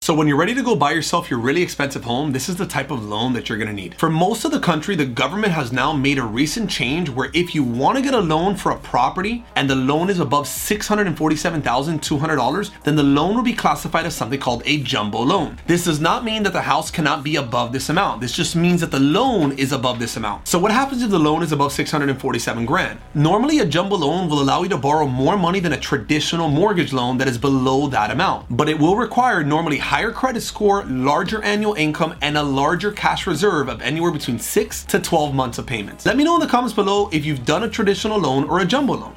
So when you're ready to go buy yourself your really expensive home, this is the type of loan that you're gonna need. For most of the country, the government has now made a recent change where if you wanna get a loan for a property and the loan is above $647,200, then the loan will be classified as something called a jumbo loan. This does not mean that the house cannot be above this amount. This just means that the loan is above this amount. So what happens if the loan is above 647 grand? Normally a jumbo loan will allow you to borrow more money than a traditional mortgage loan that is below that amount, but it will require normally higher credit score, larger annual income, and a larger cash reserve of anywhere between 6 to 12 months of payments. Let me know in the comments below if you've done a traditional loan or a jumbo loan.